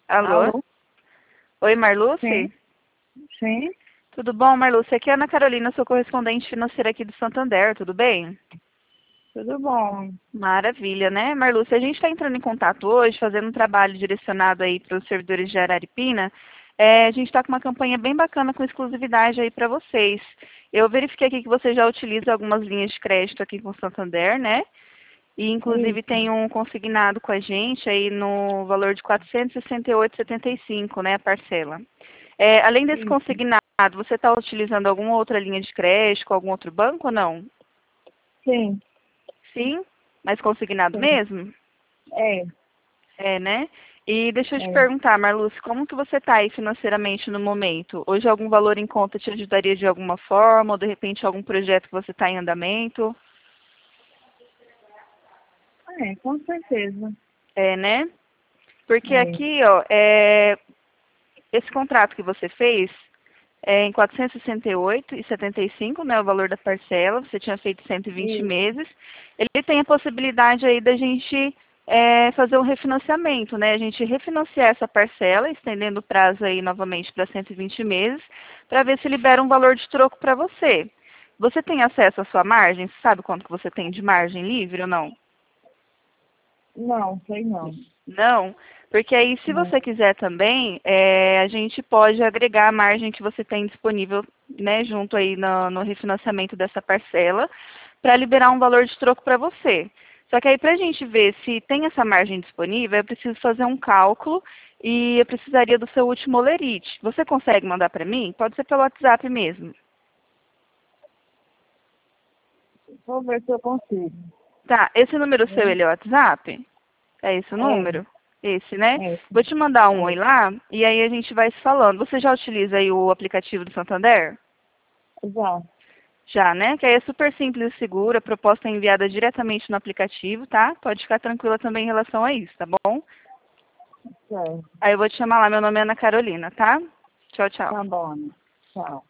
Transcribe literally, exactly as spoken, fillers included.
Alô? Alô? Oi, Marluce? Sim. Sim, Tudo bom, Marluce? Aqui é a Ana Carolina, sou correspondente financeira aqui do Santander, tudo bem? tudo bom. Maravilha, né? Marluce, a gente está entrando em contato hoje, fazendo um trabalho direcionado aí para os servidores de Araripina. É, a gente está com uma campanha bem bacana com exclusividade aí para vocês. Eu verifiquei aqui que você já utiliza algumas linhas de crédito aqui com o Santander, né? E inclusive Isso, tem um consignado com a gente aí no valor de quatrocentos e sessenta e oito reais e setenta e cinco centavos, né, a parcela. É, além desse isso. consignado, você está utilizando alguma outra linha de crédito com algum outro banco ou não? Sim, Sim? Mas consignado sim. mesmo? É, É, né? E deixa eu te é. perguntar, Marluce, como que você está aí financeiramente no momento? Hoje algum valor em conta te ajudaria de alguma forma, ou de repente algum projeto que você está em andamento? É, com certeza. É, né? Porque É, aqui, ó, é, esse contrato que você fez é em quatrocentos e sessenta e oito reais e setenta e cinco centavos, né, o valor da parcela, você tinha feito cento e vinte isso. meses. Ele tem a possibilidade aí da gente é, fazer um refinanciamento, né? A gente refinanciar essa parcela, estendendo o prazo aí novamente para cento e vinte meses, para ver se libera um valor de troco para você. Você tem acesso à sua margem? Você sabe quanto que você tem de margem livre ou não? Não, sei não. Não, porque aí se Não. você quiser também, é, a gente pode agregar a margem que você tem disponível, né, junto aí no, no refinanciamento dessa parcela, para liberar um valor de troco para você. Só que aí para a gente ver se tem essa margem disponível, eu preciso fazer um cálculo e eu precisaria do seu último olerite. Você consegue mandar para mim? Pode ser pelo WhatsApp mesmo. Vou ver se eu consigo. Tá, esse número seu, Né? ele é o WhatsApp? É esse o número? É, Esse, né? é, Vou te mandar um oi é. lá e aí a gente vai se falando. Você já utiliza aí o aplicativo do Santander? Já. Já, né? Que aí é super simples e seguro. A proposta é enviada diretamente no aplicativo, tá? Pode ficar tranquila também em relação a isso, tá bom? Certo. Aí eu vou te chamar lá. Meu nome é Ana Carolina, tá? Tchau, tchau. Tá bom, né? Tchau.